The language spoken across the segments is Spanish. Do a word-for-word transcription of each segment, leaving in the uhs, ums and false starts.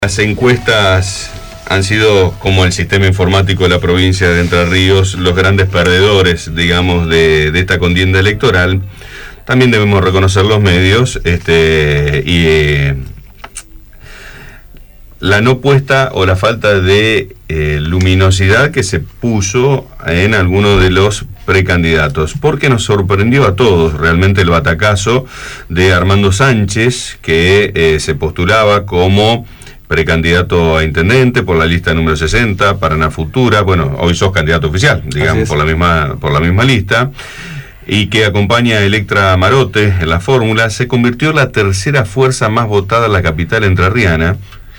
Las encuestas han sido, como el sistema informático de la provincia de Entre Ríos, los grandes perdedores, digamos, de, de esta contienda electoral. También debemos reconocer los medios este, y eh, la no puesta o la falta de eh, luminosidad que se puso en alguno de los precandidatos, porque nos sorprendió a todos realmente el batacazo de Armando Sánchez, que eh, se postulaba como precandidato a intendente por la lista número sesenta, Paraná Futura. Bueno, hoy sos candidato oficial, digamos, por la misma por la misma lista, y que acompaña a Electra Marote en la fórmula. Se convirtió en la tercera fuerza más votada en la capital entrerriana,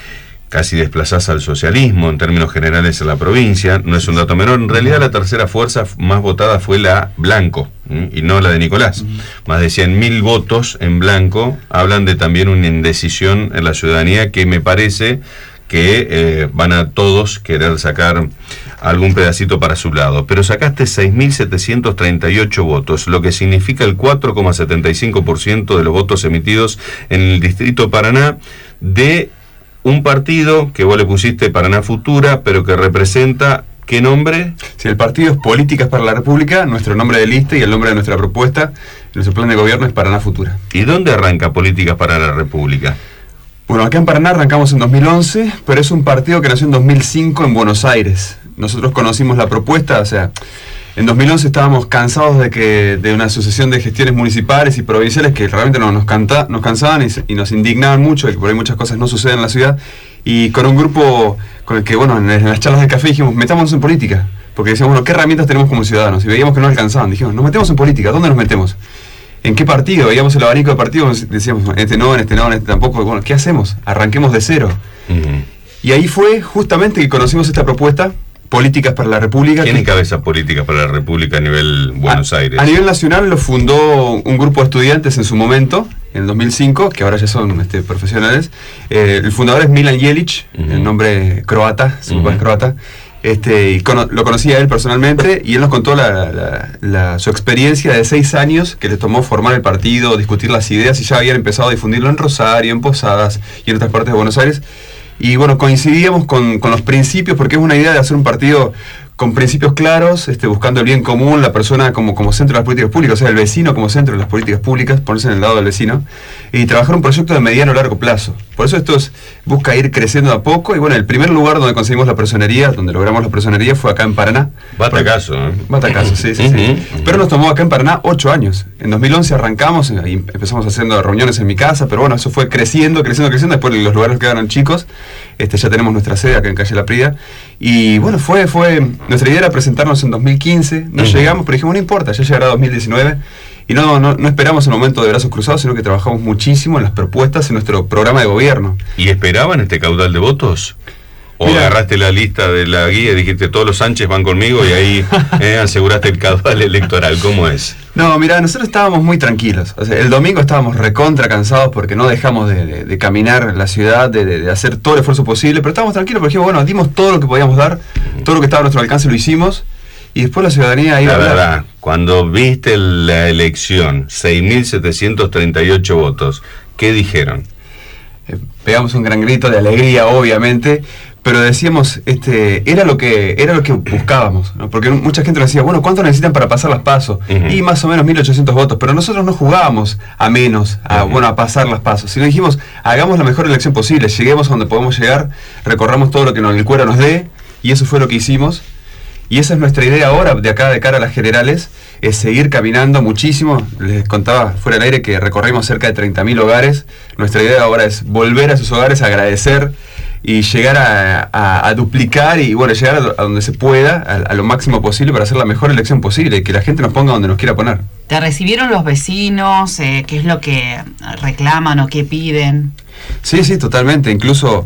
casi desplazada al socialismo en términos generales en la provincia. No es un dato menor. En realidad la tercera fuerza más votada fue la Blanco, ¿eh? y no la de Nicolás. Uh-huh. Más de cien mil votos en Blanco hablan de también una indecisión en la ciudadanía que me parece que eh, van a todos querer sacar algún pedacito para su lado. Pero sacaste seis mil setecientos treinta y ocho votos, lo que significa el cuatro coma setenta y cinco por ciento de los votos emitidos en el distrito Paraná, de un partido que vos le pusiste Paraná Futura, pero que representa, ¿qué nombre? Sí, el partido es Políticas para la República, nuestro nombre de lista y el nombre de nuestra propuesta. Nuestro plan de gobierno es Paraná Futura. ¿Y dónde arranca Políticas para la República? Bueno, acá en Paraná arrancamos en dos mil once, pero es un partido que nació en dos mil cinco en Buenos Aires. Nosotros conocimos la propuesta, o sea, en dos mil once estábamos cansados de que de una sucesión de gestiones municipales y provinciales que realmente nos, nos, canta, nos cansaban y, y nos indignaban mucho, de que por ahí muchas cosas no suceden en la ciudad. Y con un grupo con el que, bueno, en, en las charlas de café dijimos, metámonos en política. Porque decíamos, bueno, ¿qué herramientas tenemos como ciudadanos? Y veíamos que no alcanzaban. Dijimos, nos metemos en política. ¿Dónde nos metemos? ¿En qué partido? Veíamos el abanico de partidos, decíamos, en este no, en este no, en este tampoco. Bueno, ¿qué hacemos? Arranquemos de cero. Uh-huh. Y ahí fue justamente que conocimos esta propuesta, Políticas para la República. ¿Quién encabeza Políticas para la República a nivel Buenos a, Aires? A nivel nacional lo fundó un grupo de estudiantes en su momento, en el dos mil cinco, que ahora ya son este, profesionales. Eh, el fundador es Milan Jelic, uh-huh. el nombre croata, su papá uh-huh. es croata. Este, y cono- lo conocía él personalmente, y él nos contó la, la, la, su experiencia de seis años que le tomó formar el partido, discutir las ideas, y ya habían empezado a difundirlo en Rosario, en Posadas y en otras partes de Buenos Aires. Y bueno, coincidíamos con, con los principios, porque es una idea de hacer un partido con principios claros, este, buscando el bien común, la persona como, como centro de las políticas públicas, o sea, el vecino como centro de las políticas públicas, ponerse en el lado del vecino, y trabajar un proyecto de mediano a largo plazo. Por eso esto es, busca ir creciendo a poco, y bueno, el primer lugar donde conseguimos la personería, donde logramos la personería, fue acá en Paraná. Batacazo, ¿eh? Batacazo, sí, sí, sí. Uh-huh. Pero nos tomó acá en Paraná ocho años. En dos mil once arrancamos, y empezamos haciendo reuniones en mi casa, pero bueno, eso fue creciendo, creciendo, creciendo, después los lugares quedaron chicos. Este, ya tenemos nuestra sede acá en Calle La Prida, y bueno, fue, fue nuestra idea era presentarnos en dos mil quince, no uh-huh. llegamos, pero dijimos, no importa, ya llegará dos mil diecinueve, y no, no, no esperamos el momento de brazos cruzados, sino que trabajamos muchísimo en las propuestas, en nuestro programa de gobierno. ¿Y esperaban este caudal de votos? ¿O Mira, agarraste la lista de la guía y dijiste, todos los Sánchez van conmigo, y ahí eh, aseguraste el caudal electoral? ¿Cómo es? No, mira, nosotros estábamos muy tranquilos. O sea, el domingo estábamos recontra cansados porque no dejamos de, de, de caminar la ciudad, de, de, de hacer todo el esfuerzo posible, pero estábamos tranquilos porque dijimos, bueno, dimos todo lo que podíamos dar, todo lo que estaba a nuestro alcance lo hicimos, y después la ciudadanía iba a hablar. La verdad, cuando viste la elección, seis mil setecientos treinta y ocho votos, ¿qué dijeron? Eh, pegamos un gran grito de alegría, obviamente, pero decíamos, este, era lo que era lo que buscábamos, ¿no? Porque mucha gente nos decía, bueno, ¿cuánto necesitan para pasar las pasos? Uh-huh. Y más o menos mil ochocientos votos, pero nosotros no jugábamos a menos, a, uh-huh. bueno, a pasar las pasos, sino dijimos, hagamos la mejor elección posible, lleguemos a donde podemos llegar, recorramos todo lo que nos, el cuero nos dé, y eso fue lo que hicimos. Y esa es nuestra idea ahora, de acá de cara a las generales, es seguir caminando muchísimo. Les contaba fuera del aire que recorrimos cerca de treinta mil hogares. Nuestra idea ahora es volver a esos hogares, agradecer y llegar a, a, a duplicar y bueno, llegar a, a donde se pueda, a, a lo máximo posible para hacer la mejor elección posible y que la gente nos ponga donde nos quiera poner. ¿Te recibieron los vecinos? Eh, ¿Qué es lo que reclaman o qué piden? Sí, sí, totalmente. Incluso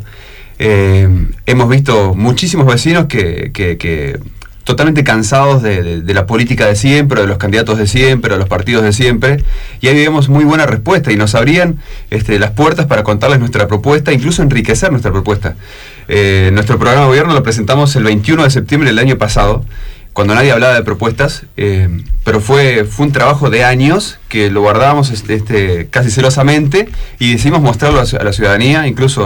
eh, hemos visto muchísimos vecinos que... que, que totalmente cansados de, de, de la política de siempre, de los candidatos de siempre, de los partidos de siempre, y ahí vivimos muy buena respuesta y nos abrían este, las puertas para contarles nuestra propuesta, incluso enriquecer nuestra propuesta. Eh, nuestro programa de gobierno lo presentamos el veintiuno de septiembre del año pasado, cuando nadie hablaba de propuestas, eh, pero fue, fue un trabajo de años que lo guardábamos este, casi celosamente y decidimos mostrarlo a la ciudadanía, incluso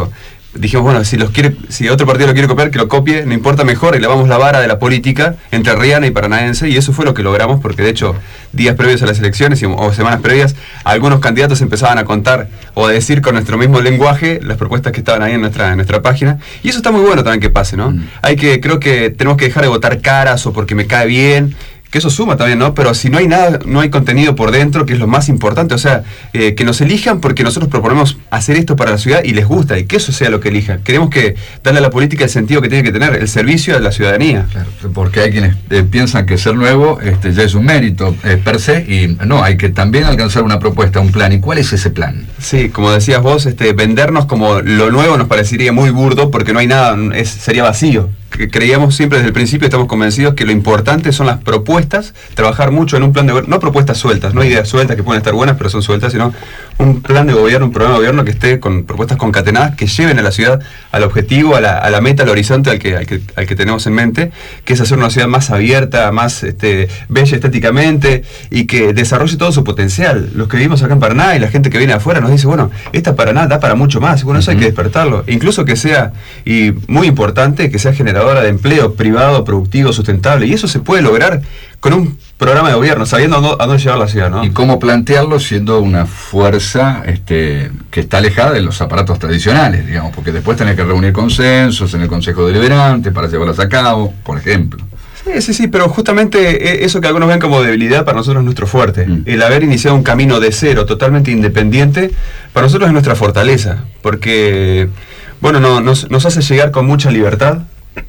dijimos, bueno, si los quiere, si otro partido lo quiere copiar, que lo copie, no importa, mejor, y lavamos la vara de la política entrerriana y paranaense, y eso fue lo que logramos, porque de hecho, días previos a las elecciones o semanas previas, algunos candidatos empezaban a contar o a decir con nuestro mismo lenguaje las propuestas que estaban ahí en nuestra, en nuestra página, y eso está muy bueno también que pase, ¿no? Mm. Hay que, creo que tenemos que dejar de votar caras o porque me cae bien, que eso suma también, ¿no? Pero si no hay nada, no hay contenido por dentro, que es lo más importante, o sea, eh, que nos elijan porque nosotros proponemos hacer esto para la ciudad y les gusta, y que eso sea lo que elijan. Queremos que darle a la política el sentido que tiene que tener, el servicio a la ciudadanía. Claro, porque hay quienes eh, piensan que ser nuevo este, ya es un mérito eh, per se, y no, hay que también alcanzar una propuesta, un plan. ¿Y cuál es ese plan? Sí, como decías vos, este, vendernos como lo nuevo nos parecería muy burdo, porque no hay nada, es, sería vacío. Creíamos siempre desde el principio, estamos convencidos que lo importante son las propuestas, trabajar mucho en un plan de gobierno, no propuestas sueltas, no ideas sueltas que pueden estar buenas pero son sueltas, sino un plan de gobierno, un programa de gobierno que esté con propuestas concatenadas que lleven a la ciudad al objetivo, a la, a la meta, al horizonte al que, al, que, al que tenemos en mente, que es hacer una ciudad más abierta, más este, bella estéticamente y que desarrolle todo su potencial. Los que vivimos acá en Paraná y la gente que viene de afuera nos dice, bueno, esta Paraná da para mucho más, bueno, eso uh-huh. hay que despertarlo, incluso que sea, y muy importante, que sea generadora de empleo privado, productivo, sustentable, y eso se puede lograr con un programa de gobierno, sabiendo a dónde, a dónde llevar la ciudad, ¿no? Y cómo plantearlo siendo una fuerza este, que está alejada de los aparatos tradicionales, digamos, porque después tenés que reunir consensos en el Consejo Deliberante para llevarlas a cabo, por ejemplo. Sí, sí, sí, pero justamente eso que algunos ven como debilidad, para nosotros es nuestro fuerte. Mm. El haber iniciado un camino de cero, totalmente independiente, para nosotros es nuestra fortaleza, porque, bueno, no, nos, nos hace llegar con mucha libertad,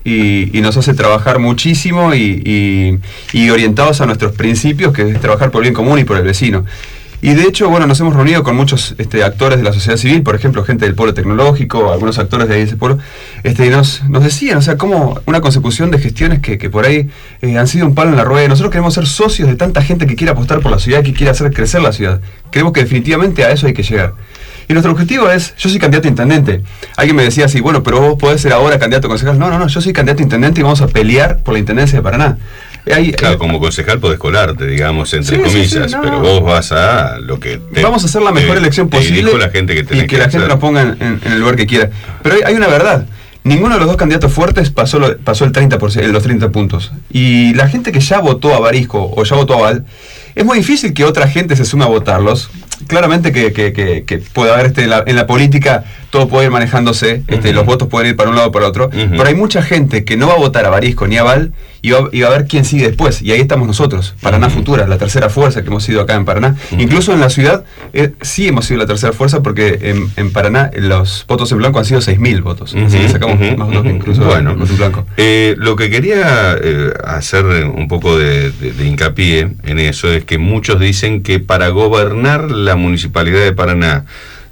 Y, y nos hace trabajar muchísimo y, y, y orientados a nuestros principios, que es trabajar por el bien común y por el vecino. Y de hecho, bueno, nos hemos reunido con muchos este, actores de la sociedad civil, por ejemplo, gente del Polo Tecnológico, algunos actores de ahí de ese polo, este, y nos, nos decían, o sea, como una consecución de gestiones que, que por ahí eh, han sido un palo en la rueda. Nosotros queremos ser socios de tanta gente que quiere apostar por la ciudad, que quiere hacer crecer la ciudad. Creemos que definitivamente a eso hay que llegar. Y nuestro objetivo es, yo soy candidato a intendente. Alguien me decía así, bueno, pero vos podés ser ahora candidato a concejal. No, no, no, yo soy candidato a intendente y vamos a pelear por la intendencia de Paraná. Hay, claro, hay, como concejal podés colarte, digamos, entre sí, comillas, sí, sí, no. pero vos vas a lo que te, vamos a hacer la mejor te, elección te posible la gente que y que, que la gente nos ponga en, en, en el lugar que quiera. Pero hay, hay una verdad. Ninguno de los dos candidatos fuertes pasó, lo, pasó el treinta por ciento, los treinta puntos. Y la gente que ya votó a Barisco o ya votó a Val, es muy difícil que otra gente se sume a votarlos. Claramente que, que, que, que puede haber este, en, la, en la política, todo puede ir manejándose, este, uh-huh. los votos pueden ir para un lado o para otro, uh-huh. pero hay mucha gente que no va a votar a Barisco ni a Val y va, y va a ver quién sigue después. Y ahí estamos nosotros, Paraná uh-huh. Futura, la tercera fuerza que hemos sido acá en Paraná. Uh-huh. Incluso en la ciudad eh, sí hemos sido la tercera fuerza, porque en, en Paraná los votos en blanco han sido seis mil votos. Uh-huh. Así que sacamos uh-huh. más votos que incluso bueno, los en blanco. Eh, lo que quería eh, hacer un poco de, de, de hincapié en eso es que muchos dicen que para gobernar la municipalidad de Paraná,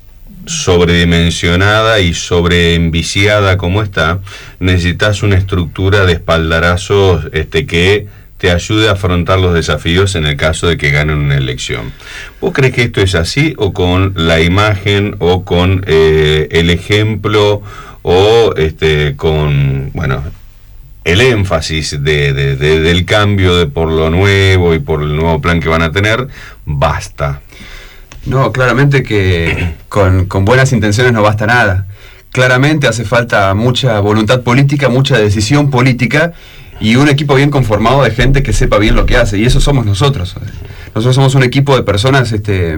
sobredimensionada y sobreenviciada como está, necesitas una estructura de espaldarazos este, que te ayude a afrontar los desafíos en el caso de que ganen una elección. ¿Vos crees que esto es así, o con la imagen, o con eh, el ejemplo, o este, con, bueno, el énfasis de, de, de, del cambio de por lo nuevo y por el nuevo plan que van a tener, basta? No, claramente que con, con buenas intenciones no basta nada. Claramente hace falta mucha voluntad política, mucha decisión política y un equipo bien conformado de gente que sepa bien lo que hace, y eso somos nosotros. Nosotros somos un equipo de personas este,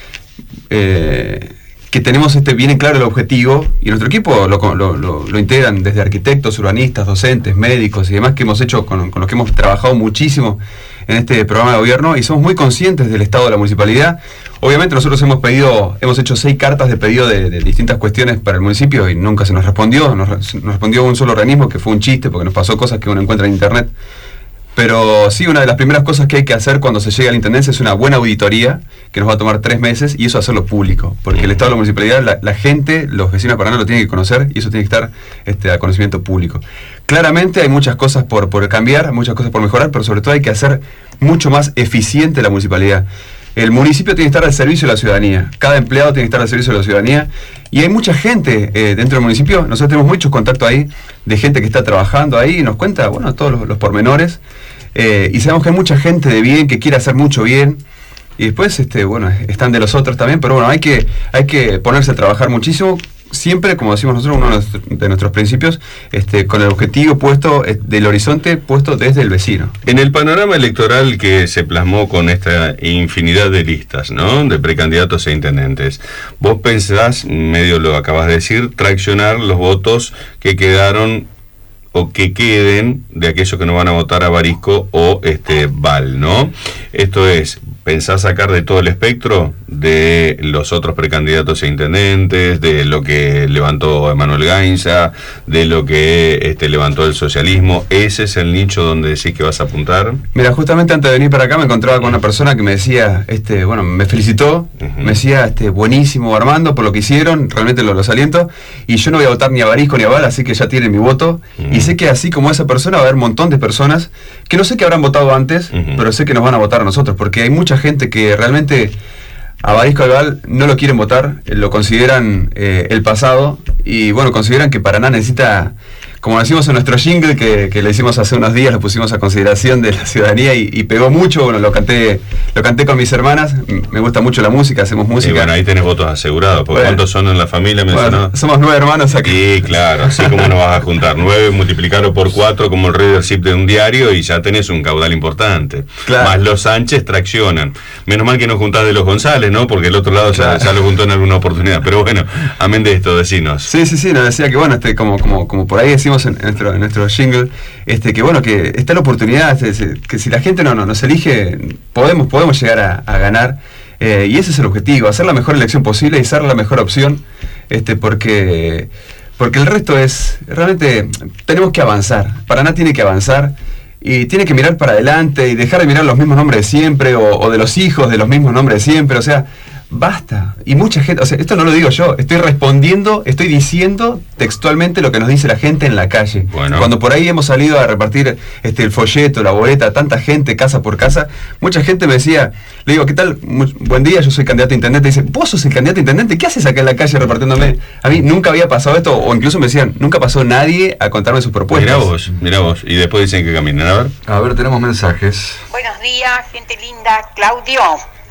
eh, que tenemos este, bien en claro el objetivo, y nuestro equipo lo, lo, lo, lo integran desde arquitectos, urbanistas, docentes, médicos y demás, que hemos hecho, con, con los que hemos trabajado muchísimo en este programa de gobierno, y somos muy conscientes del estado de la municipalidad. Obviamente nosotros hemos pedido, hemos hecho seis cartas de pedido de, de distintas cuestiones para el municipio y nunca se nos respondió. Nos, nos respondió un solo organismo, que fue un chiste, porque nos pasó cosas que uno encuentra en internet. Pero sí, una de las primeras cosas que hay que hacer cuando se llega a la intendencia es una buena auditoría, que nos va a tomar tres meses, y eso hacerlo público, porque el estado de la municipalidad, la, la gente, los vecinos de Paraná lo tienen que conocer, y eso tiene que estar este, a conocimiento público. Claramente hay muchas cosas por, por cambiar, muchas cosas por mejorar, pero sobre todo hay que hacer mucho más eficiente la municipalidad. El municipio tiene que estar al servicio de la ciudadanía, cada empleado tiene que estar al servicio de la ciudadanía, y hay mucha gente eh, dentro del municipio. Nosotros tenemos muchos contactos ahí de gente que está trabajando ahí y nos cuenta, bueno, todos los, los pormenores, eh, y sabemos que hay mucha gente de bien que quiere hacer mucho bien, y después, este, bueno, están de los otros también, pero bueno, hay que, hay que ponerse a trabajar muchísimo, siempre, como decimos nosotros, uno de nuestros, de nuestros principios, este, con el objetivo puesto eh, del horizonte puesto desde el vecino. En el panorama electoral que se plasmó con esta infinidad de listas, ¿no?, de precandidatos e intendentes, vos pensás, medio lo acabas de decir, traccionar los votos que quedaron o que queden de aquellos que no van a votar a Barisco o este Val, ¿no? Esto es, ¿pensás sacar de todo el espectro de los otros precandidatos e intendentes, de lo que levantó Emanuel Gainza, de lo que este, levantó el socialismo? ¿Ese es el nicho donde decís que vas a apuntar? Mira, justamente antes de venir para acá me encontraba con una persona que me decía, este, bueno, me felicitó, uh-huh. me decía, este, buenísimo Armando por lo que hicieron, realmente lo, los aliento, y yo no voy a votar ni a Barisco ni a Val, así que ya tienen mi voto, uh-huh. y sé que así como esa persona va a haber un montón de personas que no sé que habrán votado antes, uh-huh. pero sé que nos van a votar a nosotros, porque hay mucha gente que realmente a Barisco y Val no lo quieren votar, lo consideran eh, el pasado, y bueno, consideran que Paraná necesita, como decimos en nuestro jingle, que, que le hicimos hace unos días, lo pusimos a consideración de la ciudadanía y, y pegó mucho. Bueno, lo canté lo canté con mis hermanas, me gusta mucho la música, hacemos música. Y bueno, ahí tenés votos asegurados, porque bueno, ¿cuántos son en la familia? Bueno, somos nueve hermanos aquí. Sí, claro, así como nos vas a juntar nueve, multiplicarlo por cuatro como el readership de un diario y ya tenés un caudal importante. Claro. Más los Sánchez traccionan. Menos mal que no juntás de los González, ¿no? Porque el otro lado claro. ya, ya lo juntó en alguna oportunidad. Pero bueno, amén de esto, decinos. Sí, sí, sí, nos decía que bueno, este, como, como, como por ahí decimos en, en, nuestro, en nuestro jingle, este, que bueno, que está la oportunidad, este, que si la gente no, no nos elige, podemos, podemos llegar a, a ganar, eh, y ese es el objetivo, hacer la mejor elección posible y ser la mejor opción, este, porque, porque el resto es, realmente tenemos que avanzar, Paraná tiene que avanzar, y tiene que mirar para adelante y dejar de mirar los mismos nombres de siempre, o, o de los hijos de los mismos nombres de siempre, o sea, basta. Y mucha gente, o sea, esto no lo digo yo, estoy respondiendo, estoy diciendo textualmente lo que nos dice la gente en la calle. Bueno. Cuando por ahí hemos salido a repartir este, el folleto, la boleta, tanta gente, casa por casa, mucha gente me decía, le digo, ¿qué tal? Muy, buen día, yo soy candidato a intendente. Y dice, ¿vos sos el candidato a intendente? ¿Qué haces acá en la calle repartiéndome? A mí nunca había pasado esto, o incluso me decían, nunca pasó nadie a contarme sus propuestas. Mirá vos, mirá vos. Y después dicen que caminan. A ver. A ver, tenemos mensajes. Buenos días, gente linda. Claudio,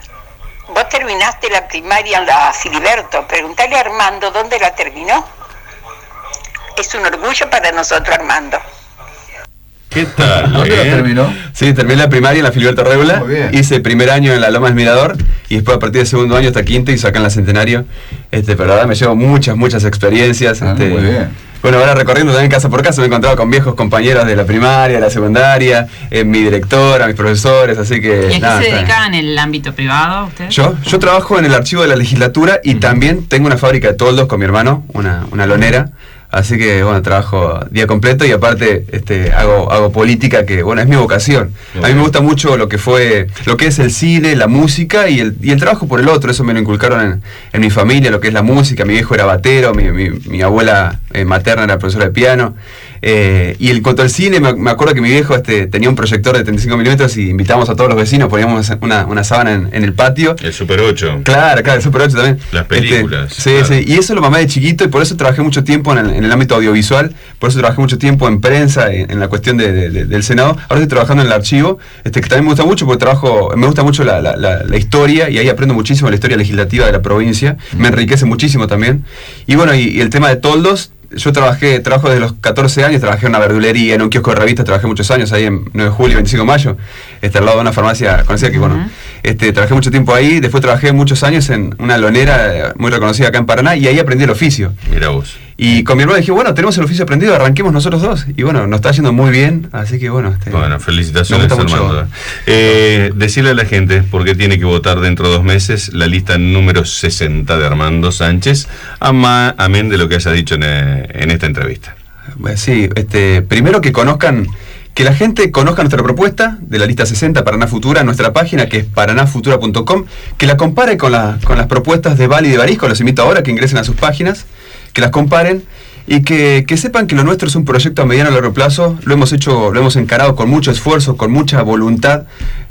vos terminaste la primaria en la Filiberto. Preguntale a Armando dónde la terminó. Es un orgullo para nosotros, Armando. ¿Qué tal? ¿Dónde la terminó? Sí, terminé la primaria en la Filiberto Regula. Hice el primer año en la Loma del Mirador y después a partir del segundo año hasta quinto y acá en la Centenario. Este, pero la verdad me llevo muchas, muchas experiencias. Ah, este, muy bien. Bueno, ahora recorriendo también casa por casa me he encontrado con viejos compañeros de la primaria, de la secundaria, eh, mi directora, mis profesores, así que... ¿Y a nada, qué se está. dedican en el ámbito privado ustedes? Yo, yo trabajo en el archivo de la legislatura y uh-huh. también tengo una fábrica de toldos con mi hermano, una, una lonera. Así que, bueno, trabajo día completo y aparte este, hago, hago política que, bueno, es mi vocación. Okay. A mí me gusta mucho lo que fue, lo que es el cine, la música y el, y el trabajo por el otro. Eso me lo inculcaron en, en mi familia, lo que es la música. Mi viejo era batero, mi, mi, mi abuela eh, materna era profesora de piano. Eh, y en cuanto al cine, me, me acuerdo que mi viejo este, tenía un proyector de treinta y cinco milímetros y invitábamos a todos los vecinos, poníamos una, una sábana en, en el patio. El Super ocho. Claro, claro, el Super ocho también. Las películas. Este, sí, claro. sí, y eso lo mamé de chiquito y por eso trabajé mucho tiempo en el, en el ámbito audiovisual, por eso trabajé mucho tiempo en prensa, en, en la cuestión de, de, de, del Senado. Ahora estoy trabajando en el archivo, este, que también me gusta mucho porque trabajo, me gusta mucho la, la, la, la historia y ahí aprendo muchísimo la historia legislativa de la provincia, me enriquece muchísimo también. Y bueno, y, y el tema de toldos, yo trabajé, trabajo desde los catorce años, trabajé en una verdulería, en un kiosco de revistas, trabajé muchos años ahí en nueve de julio, veinticinco de mayo, este, al lado de una farmacia conocida que, uh-huh. bueno, este, trabajé mucho tiempo ahí, después trabajé muchos años en una lonera muy reconocida acá en Paraná y ahí aprendí el oficio. Mira vos. Y con mi hermano dije, bueno, tenemos el oficio aprendido, arranquemos nosotros dos. Y bueno, nos está yendo muy bien, así que bueno. Este, bueno, felicitaciones, Armando. Eh, decirle a la gente por qué tiene que votar dentro de dos meses la lista número sesenta de Armando Sánchez, ama, amén de lo que haya dicho en, en esta entrevista. Sí, este, primero que conozcan, que la gente conozca nuestra propuesta de la lista sesenta Paraná Futura, nuestra página que es paraná futura punto com, que la compare con, la, con las propuestas de Val y de Barisco. Los invito ahora a que ingresen a sus páginas, que las comparen y que, que sepan que lo nuestro es un proyecto a mediano y largo plazo. Lo hemos hecho, lo hemos encarado con mucho esfuerzo, con mucha voluntad.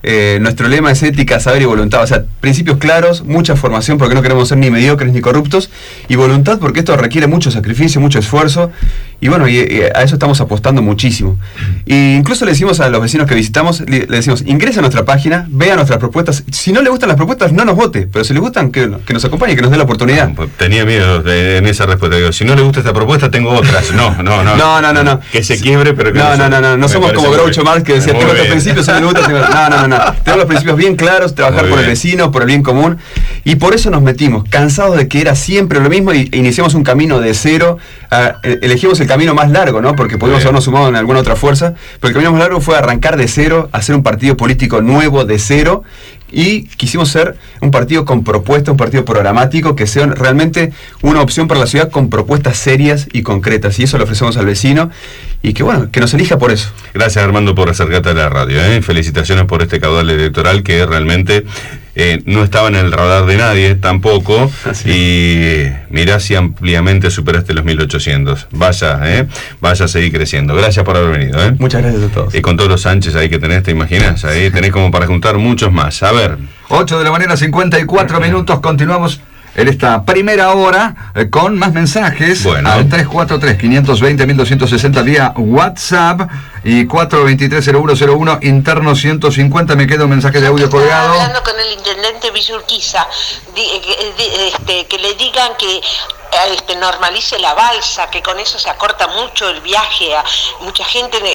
Eh, nuestro lema es ética, saber y voluntad. O sea, principios claros, mucha formación porque no queremos ser ni mediocres ni corruptos, y voluntad porque esto requiere mucho sacrificio, mucho esfuerzo. Y bueno, y, y a eso estamos apostando muchísimo. Y incluso le decimos a los vecinos que visitamos, le, le decimos, ingrese a nuestra página, vea nuestras propuestas. Si no le gustan las propuestas, no nos vote. Pero si le gustan, que, que nos acompañe, que nos dé la oportunidad. Pues tenía miedo de, en esa respuesta. Digo, si no le gusta esta propuesta, tengo otras. No, no, no. No, no, no, no. Que se quiebre, pero que no. No, no, no, no. No somos como Groucho Marx que decía, tengo estos principios, si no le gusta, tengo... No, no, no, no. Tenemos los principios bien claros, trabajar Muy por bien. el vecino, por el bien común. Y por eso nos metimos, cansados de que era siempre lo mismo, y iniciamos un camino de cero. Uh, elegimos el camino más largo, ¿no? Porque podíamos habernos sumado en alguna otra fuerza, pero el camino más largo fue arrancar de cero, hacer un partido político nuevo de cero, y quisimos ser un partido con propuestas, un partido programático, que sea realmente una opción para la ciudad con propuestas serias y concretas, y eso lo ofrecemos al vecino, y que bueno, que nos elija por eso. Gracias, Armando, por acercarte a la radio, ¿eh? Felicitaciones por este caudal electoral que realmente eh, no estaba en el radar de nadie tampoco. Así. Y mirá si ampliamente superaste los mil ochocientos. Vaya, ¿eh? Vaya a seguir creciendo. Gracias por haber venido, ¿eh? Muchas gracias a todos. Y con todos los Sánchez ahí que tenés, ¿te imaginas? Ahí tenés como para juntar muchos más. A ver. ocho de la mañana, cincuenta y cuatro minutos. Continuamos en esta primera hora eh, con más mensajes. Bueno. Al tres cuatro tres, cinco dos cero, uno dos seis cero vía WhatsApp y cuatro dos tres, cero uno cero uno interno ciento cincuenta. Me queda un mensaje de audio colgado. Estaba hablando con el intendente Villurquiza, di, di, este, que le digan que este, normalice la balsa, que con eso se acorta mucho el viaje. A mucha gente